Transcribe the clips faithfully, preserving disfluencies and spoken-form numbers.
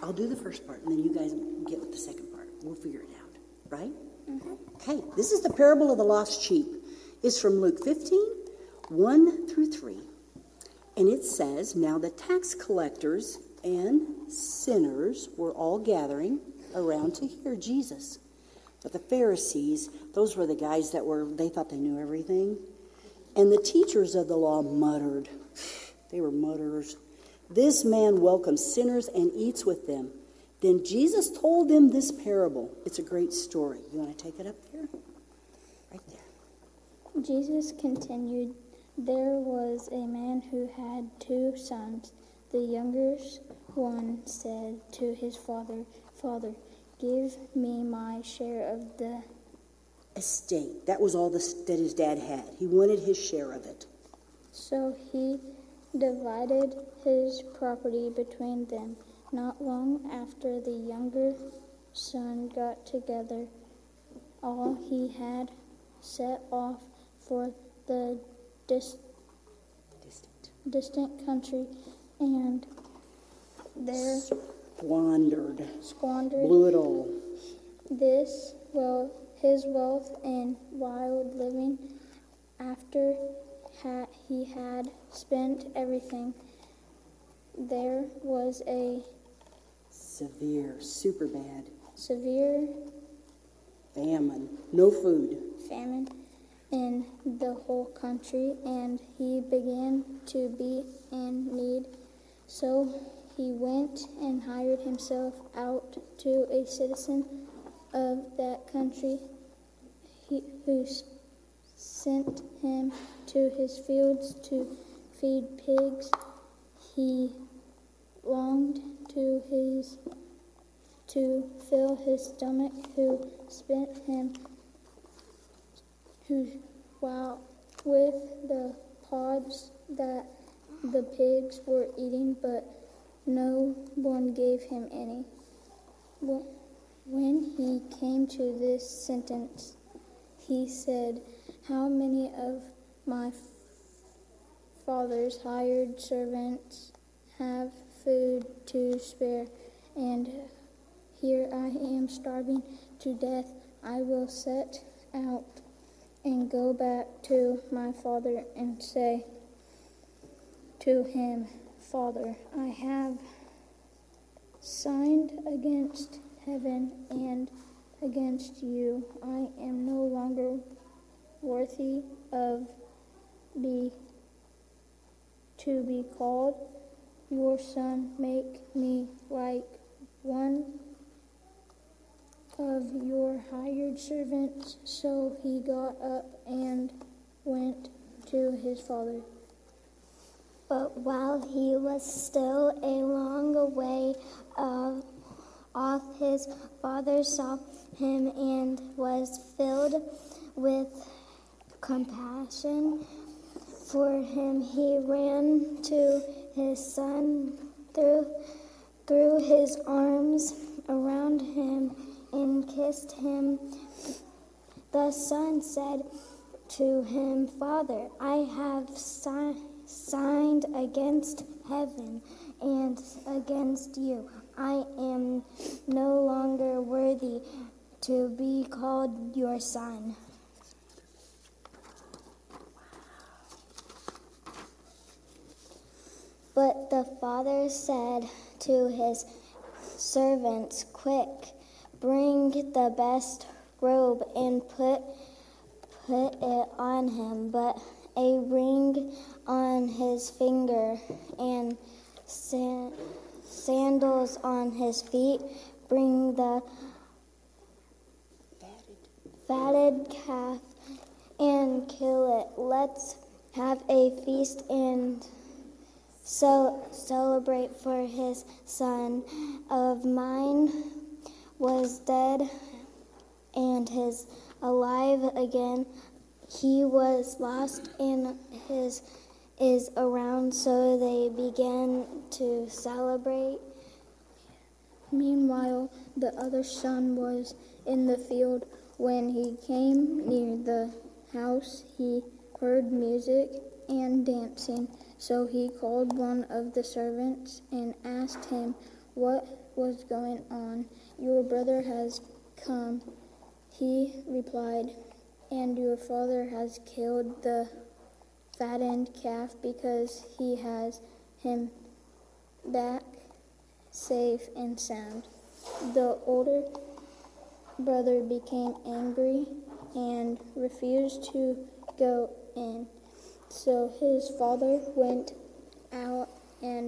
I'll do the first part, and then you guys get with the second part. We'll figure it out, right? Mm-hmm. Okay, this is the parable of the lost sheep. It's from Luke fifteen, one through three. And it says, now the tax collectors and sinners were all gathering around to hear Jesus. But the Pharisees, those were the guys that were, they thought they knew everything. And the teachers of the law muttered. They were mutterers. This man welcomes sinners and eats with them. Then Jesus told them this parable. It's a great story. You want to take it up there? Right there. Jesus continued, there was a man who had two sons. The younger one said to his father, Father, give me my share of the estate. That was all the, that his dad had. He wanted his share of it. So he divided his property between them. Not long after, the younger son got together all he had, set off for the dis- distant. distant country, and there squandered, squandered blew it all. This well, his wealth in wild living. After ha- he had spent everything, there was a severe, super bad severe famine, no food. famine in the whole country, and he began to be in need. So he went and hired himself out to a citizen of that country, he, who sent him to his fields to feed pigs. He longed to his to fill his stomach, who spent him who while with the pods that the pigs were eating, but no one gave him any. When he came to this sentence, he said, how many of my father's hired servants have food to spare, and here I am starving to death? I will set out and go back to my father and say to him, Father, I have sinned against heaven and against you. I am no longer worthy of be to be called your son. Make me like one of your hired servants. So he got up and went to his father. But while he was still a long way uh, off, his father saw him and was filled with compassion for him. He ran to his son, threw, threw his arms around him, and kissed him. The son said to him, Father, I have si- signed against heaven and against you. I am no longer worthy to be called your son. But the father said to his servants, quick, bring the best robe and put put it on him, but a ring on his finger and sa- sandals on his feet. Bring the fatted calf and kill it. Let's have a feast and so celebrate, for his son of mine was dead and is alive again. He was lost and his is around. So they began to celebrate. Meanwhile, the other son was in the field. When he came near the house, he heard music and dancing. So he called one of the servants and asked him, what was going on? Your brother has come. He replied, and your father has killed the fattened calf because he has him back safe and sound. The older brother became angry and refused to go in. So his father went out and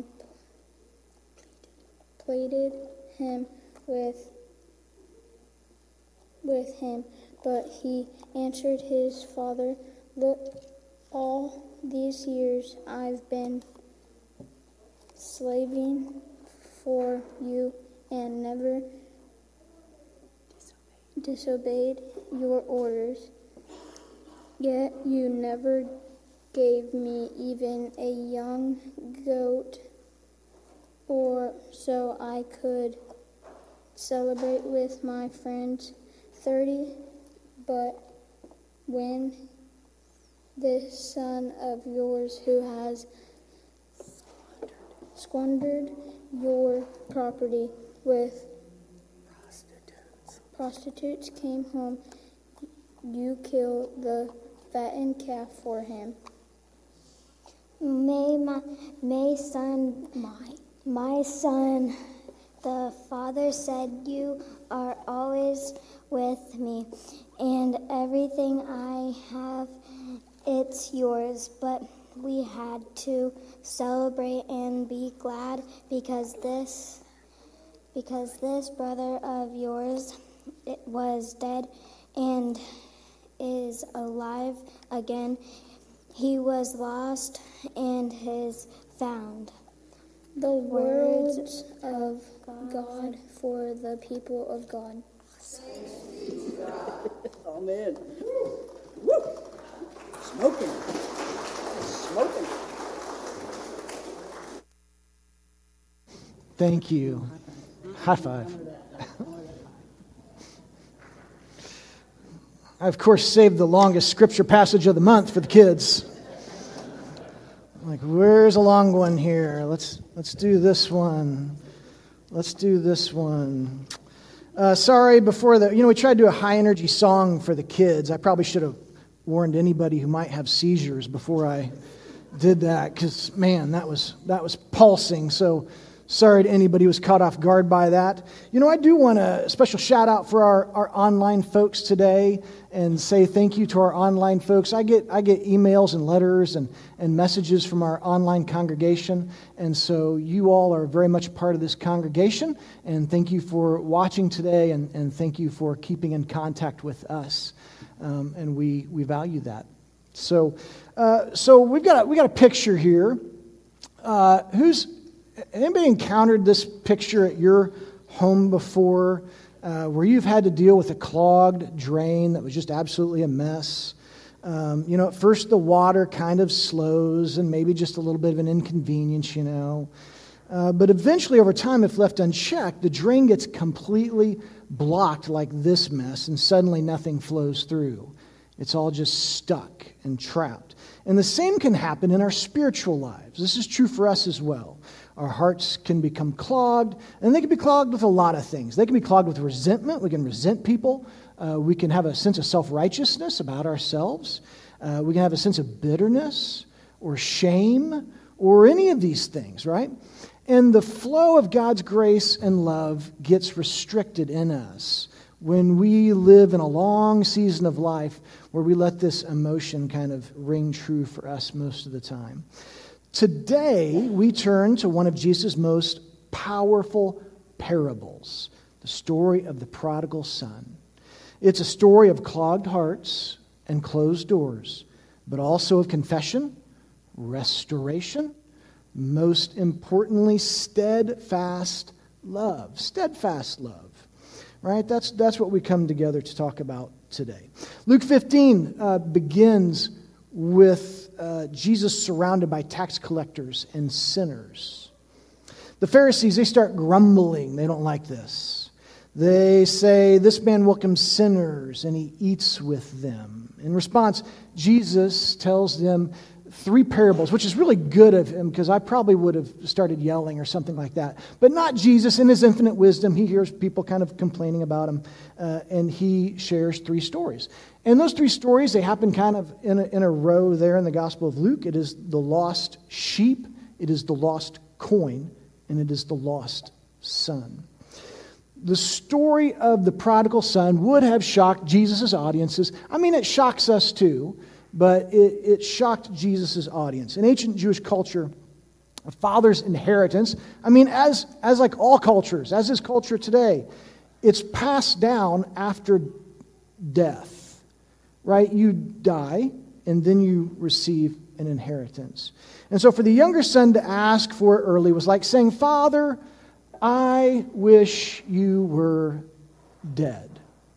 pleaded him with with him, but he answered his father, "Look, all these years I've been slaving for you and never disobeyed your orders. Yet you never gave me even a young goat or so I could celebrate with my friends. Thirty, but when this son of yours who has squandered your property with prostitutes, prostitutes came home, you kill the fattened calf for him." May my, may son, my, my son, the father said, "You are always with me, and everything I have, it's yours." But we had to celebrate and be glad because this, because this brother of yours, it was dead and is alive again. He was lost and is found. The words of God for the people of God. Amen. Woo! Smoking. Smoking. Thank you. High five. I, of course, saved the longest scripture passage of the month for the kids. Like, where's a long one here? Let's let's do this one. Let's do this one. Uh, sorry, before the, you know, we tried to do a high-energy song for the kids. I probably should have warned anybody who might have seizures before I did that, because, man, that was that was pulsing. So sorry to anybody who was caught off guard by that. You know, I do want a special shout-out for our, our online folks today and say thank you to our online folks. I get I get emails and letters and, and messages from our online congregation, and so you all are very much part of this congregation, and thank you for watching today, and, and thank you for keeping in contact with us, um, and we, we value that. So uh, so we've got a, we got a picture here. Uh, who's Anybody encountered this picture at your home before, uh, where you've had to deal with a clogged drain that was just absolutely a mess? Um, you know, at first the water kind of slows and maybe just a little bit of an inconvenience, you know. Uh, but eventually, over time, if left unchecked, the drain gets completely blocked like this mess, and suddenly nothing flows through. It's all just stuck and trapped. And the same can happen in our spiritual lives. This is true for us as well. Our hearts can become clogged, and they can be clogged with a lot of things. They can be clogged with resentment. We can resent people. Uh, we can have a sense of self-righteousness about ourselves. Uh, we can have a sense of bitterness or shame or any of these things, right? And the flow of God's grace and love gets restricted in us when we live in a long season of life where we let this emotion kind of ring true for us most of the time. Today, we turn to one of Jesus' most powerful parables, the story of the prodigal son. It's a story of clogged hearts and closed doors, but also of confession, restoration, most importantly, steadfast love. Steadfast love, right? That's, that's what we come together to talk about today. Luke fifteen uh, begins with Uh, Jesus surrounded by tax collectors and sinners. The Pharisees, they start grumbling. They don't like this. They say, "This man welcomes sinners and he eats with them." In response, Jesus tells them, three parables, which is really good of him because I probably would have started yelling or something like that. But not Jesus. In his infinite wisdom, he hears people kind of complaining about him, uh, and he shares three stories. And those three stories, they happen kind of in a, in a row there in the Gospel of Luke. It is the lost sheep, it is the lost coin, and it is the lost son. The story of the prodigal son would have shocked Jesus' audiences. I mean, it shocks us too, but it, it shocked Jesus' audience. In ancient Jewish culture, a father's inheritance, I mean, as, as like all cultures, as is culture today, it's passed down after death, right? You die, and then you receive an inheritance. And so for the younger son to ask for it early was like saying, Father, I wish you were dead.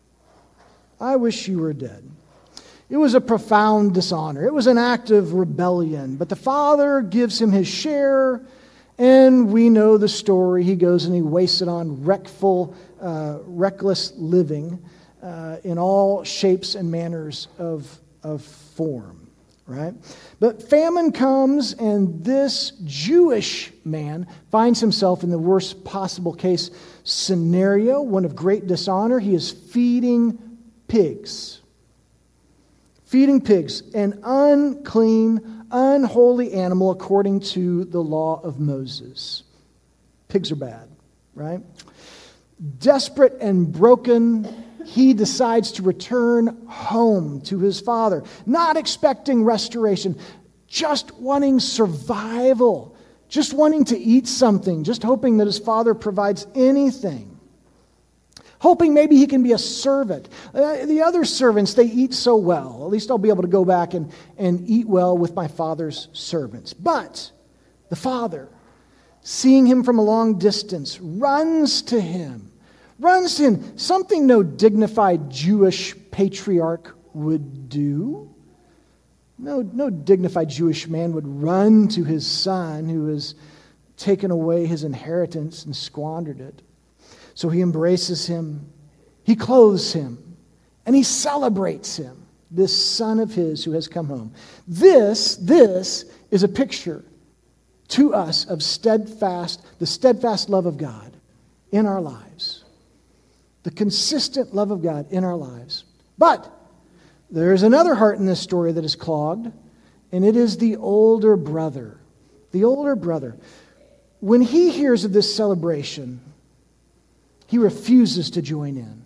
I wish you were dead. It was a profound dishonor. It was an act of rebellion. But the father gives him his share, and we know the story. He goes and he wastes it on wreckful, uh, reckless living uh, in all shapes and manners of, of form. Right? But famine comes, and this Jewish man finds himself in the worst possible case scenario, one of great dishonor. He is feeding pigs. Feeding pigs, an unclean, unholy animal according to the law of Moses. Pigs are bad, right? Desperate and broken, he decides to return home to his father, not expecting restoration, just wanting survival, just wanting to eat something, just hoping that his father provides anything, hoping maybe he can be a servant. Uh, the other servants, they eat so well. At least I'll be able to go back and, and eat well with my father's servants. But the father, seeing him from a long distance, runs to him. Runs to him, something no dignified Jewish patriarch would do. No, no dignified Jewish man would run to his son who has taken away his inheritance and squandered it. So he embraces him, he clothes him, and he celebrates him, this son of his who has come home. This, this is a picture to us of steadfast, the steadfast love of God in our lives. The consistent love of God in our lives. But there's another heart in this story that is clogged, and it is the older brother. The older brother. When he hears of this celebration, he refuses to join in.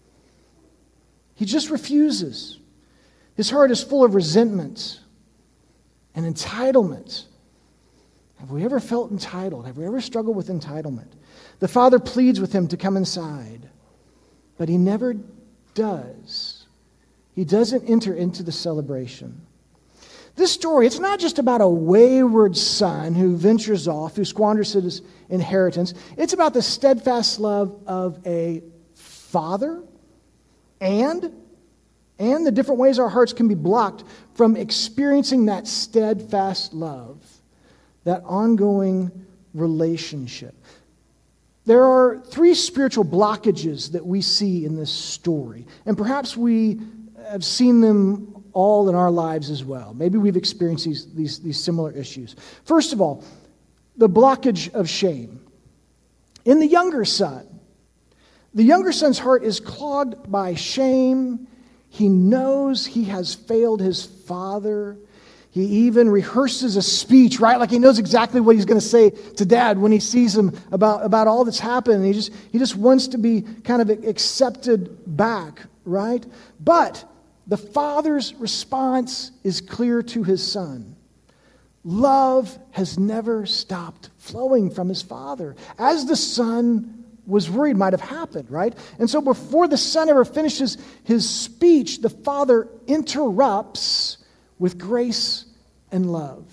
He just refuses. His heart is full of resentment and entitlement. Have we ever felt entitled? Have we ever struggled with entitlement? The father pleads with him to come inside. But he never does. He doesn't enter into the celebration. This story, it's not just about a wayward son who ventures off, who squanders his inheritance. It's about the steadfast love of a father and, and the different ways our hearts can be blocked from experiencing that steadfast love, that ongoing relationship. There are three spiritual blockages that we see in this story, and perhaps we have seen them all in our lives as well. Maybe we've experienced these, these, these similar issues. First of all, the blockage of shame. In the younger son, the younger son's heart is clogged by shame. He knows he has failed his father. He even rehearses a speech, right? Like he knows exactly what he's going to say to dad when he sees him about, about all that's happened. And he just, he just wants to be kind of accepted back, right? But the father's response is clear to his son. Love has never stopped flowing from his father, as the son was worried might have happened, right? And so before the son ever finishes his speech, the father interrupts with grace and love.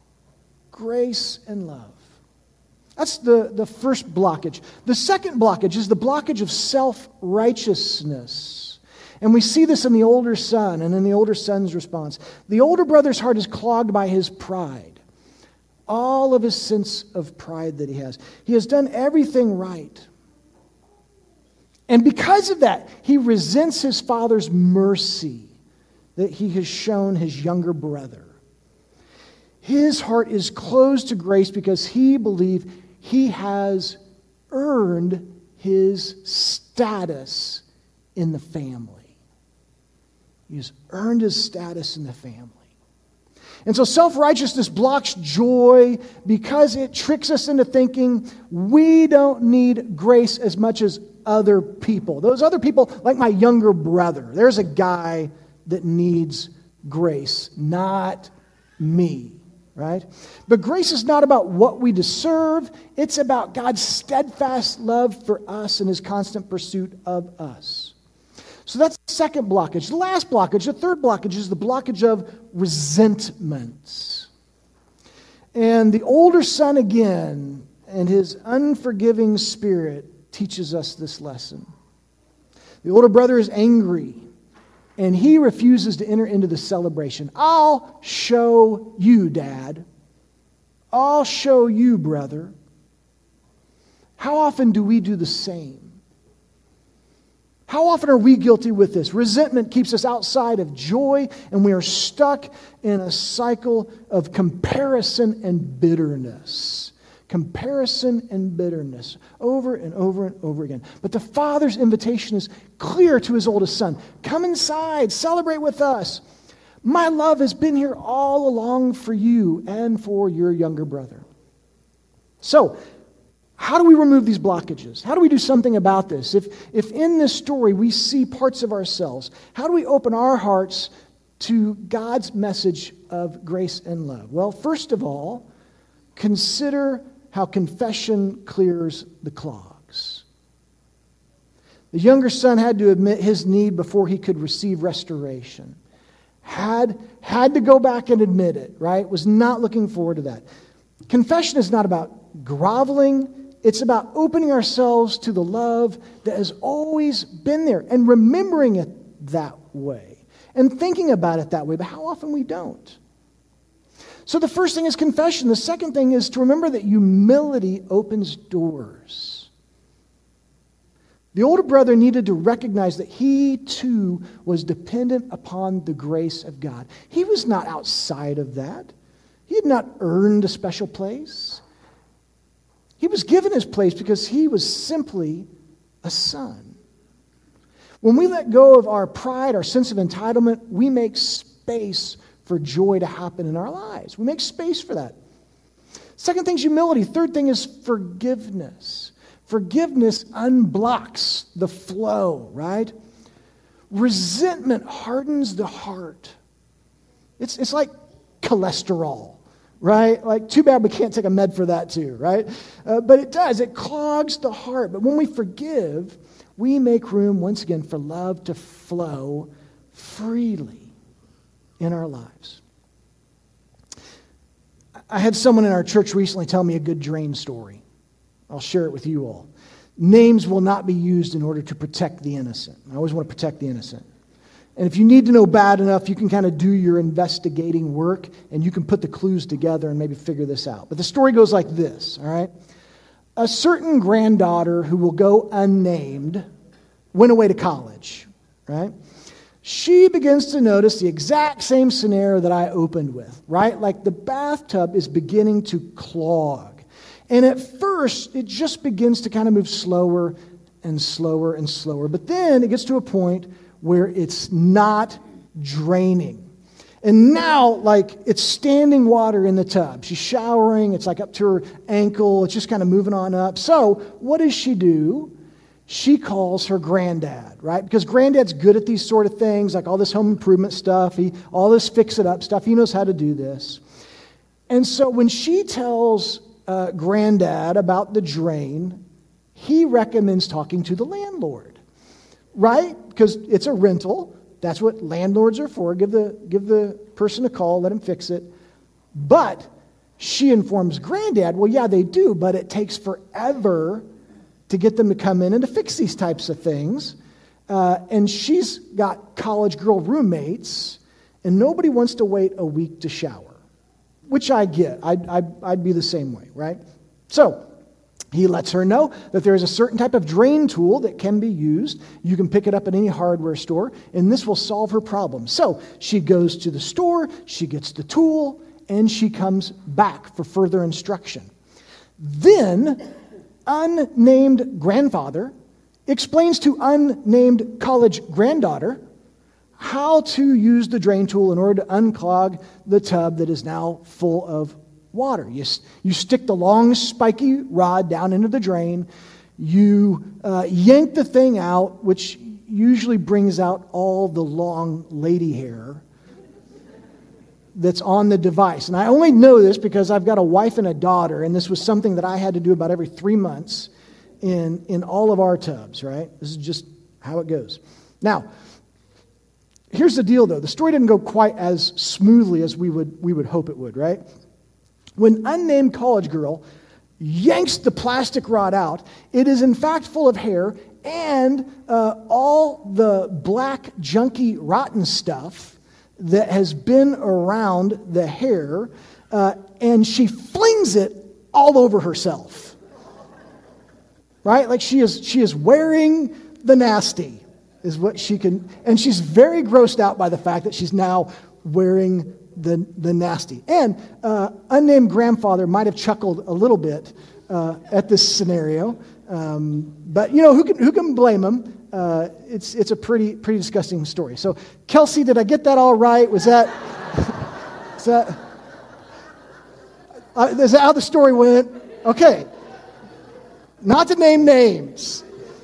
Grace and love. That's the, the first blockage. The second blockage is the blockage of self-righteousness. And we see this in the older son and in the older son's response. The older brother's heart is clogged by his pride. All of his sense of pride that he has. He has done everything right. And because of that, he resents his father's mercy that he has shown his younger brother. His heart is closed to grace because he believes he has earned his status in the family. He has earned his status in the family. And so self-righteousness blocks joy because it tricks us into thinking we don't need grace as much as other people. Those other people, like my younger brother, there's a guy that needs grace, not me, right? But grace is not about what we deserve. It's about God's steadfast love for us and his constant pursuit of us. So that's the second blockage. The last blockage, the third blockage, is the blockage of resentment. And the older son again, and his unforgiving spirit, teaches us this lesson. The older brother is angry, and he refuses to enter into the celebration. I'll show you, Dad. I'll show you, brother. How often do we do the same? How often are we guilty with this? Resentment keeps us outside of joy, and we are stuck in a cycle of comparison and bitterness. Comparison and bitterness over and over and over again. But the Father's invitation is clear to his oldest son. Come inside, celebrate with us. My love has been here all along for you and for your younger brother. So, how do we remove these blockages? How do we do something about this? If, if in this story we see parts of ourselves, how do we open our hearts to God's message of grace and love? Well, first of all, consider how confession clears the clogs. The younger son had to admit his need before he could receive restoration. Had, had to go back and admit it, right? Was not looking forward to that. Confession is not about groveling. It's about opening ourselves to the love that has always been there and remembering it that way and thinking about it that way, but how often we don't. So the first thing is confession. The second thing is to remember that humility opens doors. The older brother needed to recognize that he too was dependent upon the grace of God. He was not outside of that. He had not earned a special place. He was given his place because he was simply a son. When we let go of our pride, our sense of entitlement, we make space for joy to happen in our lives. We make space for that. Second thing is humility. Third thing is forgiveness. Forgiveness unblocks the flow, right? Resentment hardens the heart. It's, it's like cholesterol. Right? Like, too bad we can't take a med for that too, right? Uh, but it does. It clogs the heart. But when we forgive, we make room once again for love to flow freely in our lives. I had someone in our church recently tell me a good drain story. I'll share it with you all. Names will not be used in order to protect the innocent. I always want to protect the innocent. And if you need to know bad enough, you can kind of do your investigating work and you can put the clues together and maybe figure this out. But the story goes like this, all right? A certain granddaughter who will go unnamed went away to college, right? She begins to notice the exact same scenario that I opened with, right? Like the bathtub is beginning to clog. And at first, it just begins to kind of move slower and slower and slower. But then it gets to a point where it's not draining. And now, like, it's standing water in the tub. She's showering. It's like up to her ankle. It's just kind of moving on up. So what does she do? She calls her granddad, right? Because granddad's good at these sort of things, like all this home improvement stuff, he, all this fix-it-up stuff. He knows how to do this. And so when she tells uh, granddad about the drain, he recommends talking to the landlord, right? Because it's a rental. That's what landlords are for. Give the, give the person a call, let him fix it. But she informs granddad, well, yeah, they do, but it takes forever to get them to come in and to fix these types of things. Uh, and she's got college girl roommates, and nobody wants to wait a week to shower, which I get. I'd, I'd, I'd be the same way, right? So he lets her know that there is a certain type of drain tool that can be used. You can pick it up at any hardware store, and this will solve her problem. So she goes to the store, she gets the tool, and she comes back for further instruction. Then, unnamed grandfather explains to unnamed college granddaughter how to use the drain tool in order to unclog the tub that is now full of water. You, you stick the long spiky rod down into the drain, you uh, yank the thing out, which usually brings out all the long lady hair that's on the device. And I only know this because I've got a wife and a daughter, and this was something that I had to do about every three months in, in all of our tubs, right? This is just how it goes. Now, here's the deal, though. The story didn't go quite as smoothly as we would we would hope it would, right? When unnamed college girl yanks the plastic rod out, it is in fact full of hair and uh, all the black, junky, rotten stuff that has been around the hair, uh, and she flings it all over herself. Right? Like she is she is wearing the nasty. Is what she can, and she's very grossed out by the fact that she's now wearing the, the nasty. And uh, unnamed grandfather might have chuckled a little bit uh, at this scenario, um, but you know who can who can blame him? Uh, it's it's a pretty pretty disgusting story. So Kelsey, did I get that all right? Was that is that uh, is that how the story went? Okay, not to name names.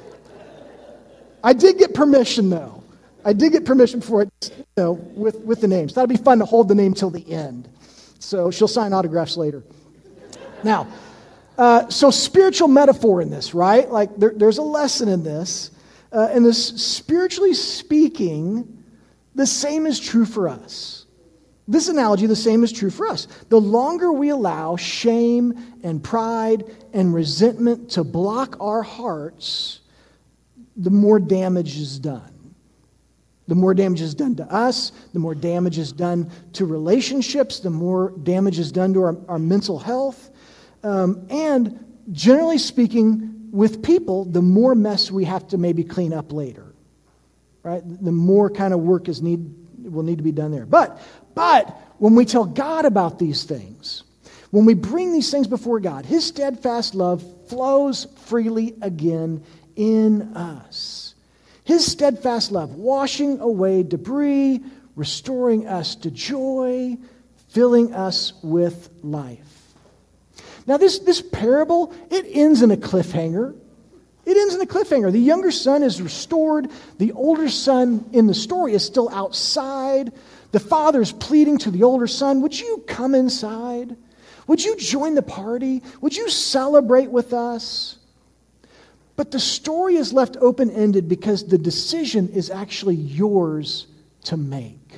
I did get permission, though. I did get permission for it, you know, with, with the names. That'd be fun to hold the name till the end. So she'll sign autographs later. Now, uh, so spiritual metaphor in this, right? Like there, there's a lesson in this. Uh, and this, spiritually speaking, the same is true for us. This analogy, the same is true for us. The longer we allow shame and pride and resentment to block our hearts, the more damage is done. The more damage is done to us, the more damage is done to relationships, the more damage is done to our, our mental health. Um, and generally speaking, with people, the more mess we have to maybe clean up later. Right? The more kind of work is need will need to be done there. But, but when we tell God about these things, when we bring these things before God, His steadfast love flows freely again in us. His steadfast love, washing away debris, restoring us to joy, filling us with life. Now this, this parable, it ends in a cliffhanger. It ends in a cliffhanger. The younger son is restored. The older son in the story is still outside. The father is pleading to the older son, would you come inside? Would you join the party? Would you celebrate with us? But the story is left open-ended because the decision is actually yours to make.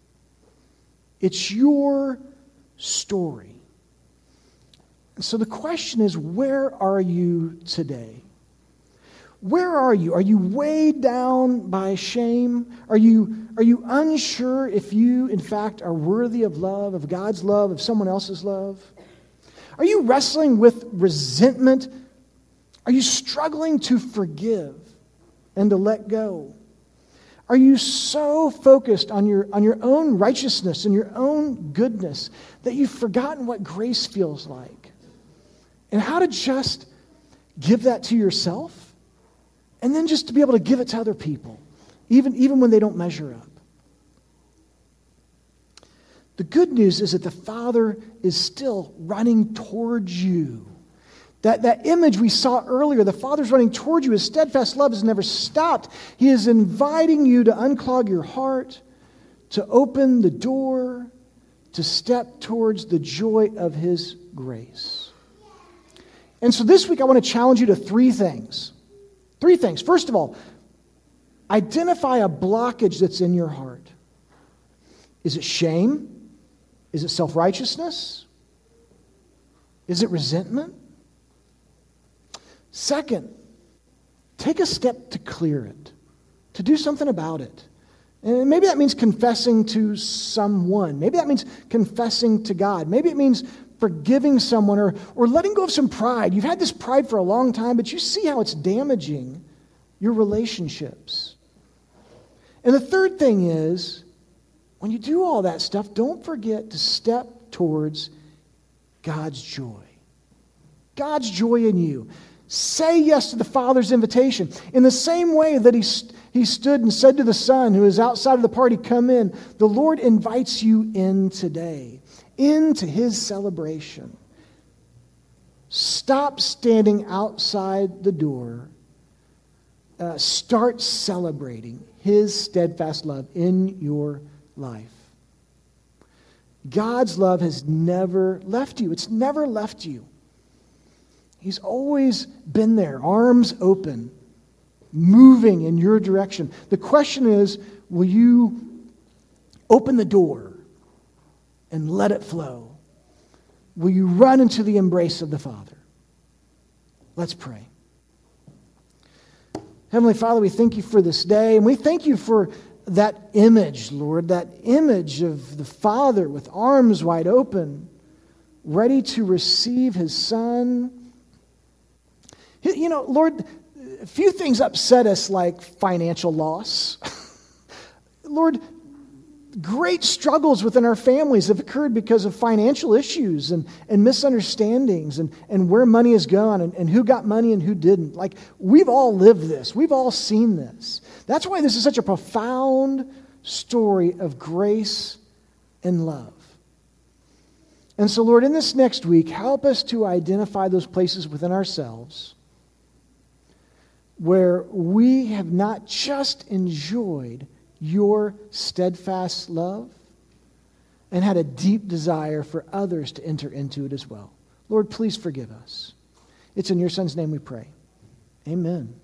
It's your story. So the question is, where are you today? Where are you? Are you weighed down by shame? Are you, are you unsure if you, in fact, are worthy of love, of God's love, of someone else's love? Are you wrestling with resentment? Are you struggling to forgive and to let go? Are you so focused on your, on your own righteousness and your own goodness that you've forgotten what grace feels like? And how to just give that to yourself and then just to be able to give it to other people, even, even when they don't measure up. The good news is that the Father is still running towards you. That, that image we saw earlier, the Father's running toward you. His steadfast love has never stopped. He is inviting you to unclog your heart, to open the door, to step towards the joy of His grace. And so this week I want to challenge you to three things. Three things. First of all, identify a blockage that's in your heart. Is it shame? Is it self-righteousness? Is it resentment? Second, take a step to clear it, to do something about it. And maybe that means confessing to someone. Maybe that means confessing to God. Maybe it means forgiving someone or, or letting go of some pride. You've had this pride for a long time, but you see how it's damaging your relationships. And the third thing is, when you do all that stuff, don't forget to step towards God's joy. God's joy in you. Say yes to the Father's invitation. In the same way that he, he stood and said to the Son who is outside of the party, come in, the Lord invites you in today, into his celebration. Stop standing outside the door. Uh, start celebrating his steadfast love in your life. God's love has never left you. It's never left you. He's always been there, arms open, moving in your direction. The question is, will you open the door and let it flow? Will you run into the embrace of the Father? Let's pray. Heavenly Father, we thank you for this day, and we thank you for that image, Lord, that image of the Father with arms wide open, ready to receive his Son. You know, Lord, a few things upset us like financial loss. Lord, great struggles within our families have occurred because of financial issues and, and misunderstandings and, and where money has gone and, and who got money and who didn't. Like, we've all lived this. We've all seen this. That's why this is such a profound story of grace and love. And so, Lord, in this next week, help us to identify those places within ourselves where we have not just enjoyed your steadfast love and had a deep desire for others to enter into it as well. Lord, please forgive us. It's in your Son's name we pray. Amen.